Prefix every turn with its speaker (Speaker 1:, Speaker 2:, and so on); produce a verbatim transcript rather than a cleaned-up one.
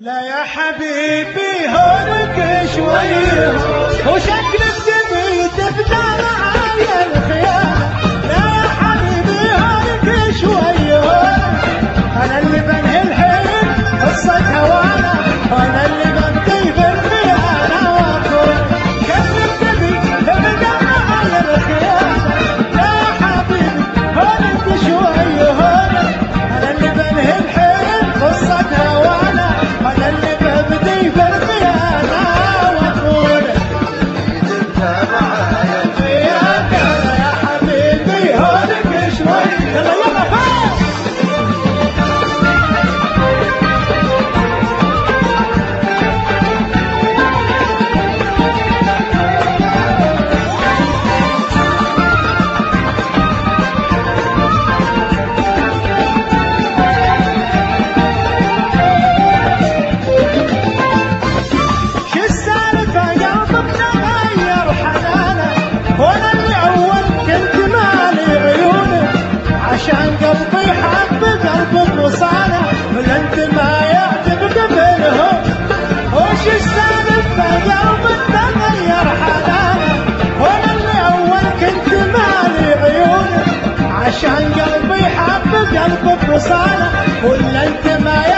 Speaker 1: لا يا حبيبي هونك شوي وشكلك تبي تبدا معايا الخيانة. لا يا حبيبي هونك شوي انا اللي بنهي الحين قصة هوانا، انا اللي بنطيب الخيانة واكون شكلك تبي تبدا معايا الخيانة. لا يا حبيبي هونك شوي انا اللي بنهي الحين قصة هوانا، أنا اللي ببدي بالخيانة وأقول تبدأ معايا الخيانة. يا حبيبي هونك شوي يلا يلا فوق. عشان قلبي حب قلبك وصانه ولا انت ما يعجبك منهم. وش السالفه قلبك تغير حنانه وانا اللي اول كنت مالي عيونك. عشان قلبي حب قلبك وصانه ولا انت ما